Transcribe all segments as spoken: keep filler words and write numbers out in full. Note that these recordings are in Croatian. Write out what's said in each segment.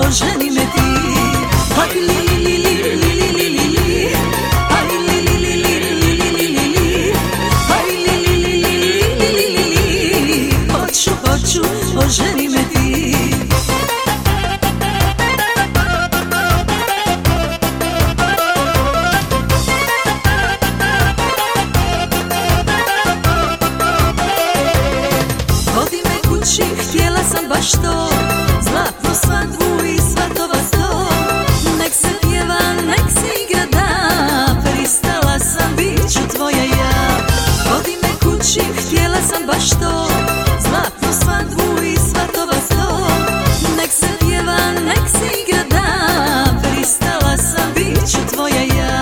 oženi me ti. Aj li li li li li li li li, aj li li li li li li li li, aj li li li li li li li li. Hoću, hoću, oženi me ti. Htjela sam baš to, zlatnu svadbu i svatova sto. Nek se pjeva, nek se igra da, pristala sam, bit ću tvoja ja. Vodi me kući, htjela sam baš to, zlatnu svadbu i svatova sto. Nek se pjeva, nek se igra da, pristala sam, bit ću tvoja ja.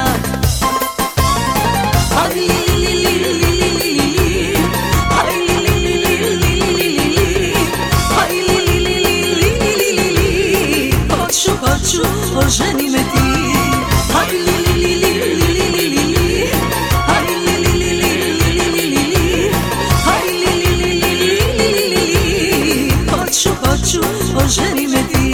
Aj li li li li li li li, aj li li li li li li li li, aj li li li li li li li. Hoću, hoću, oženi me ti. Aj li li li li li li li li, aj li li li li li li li li, aj li li li li li li li. Hoću, hoću, oženi me ti.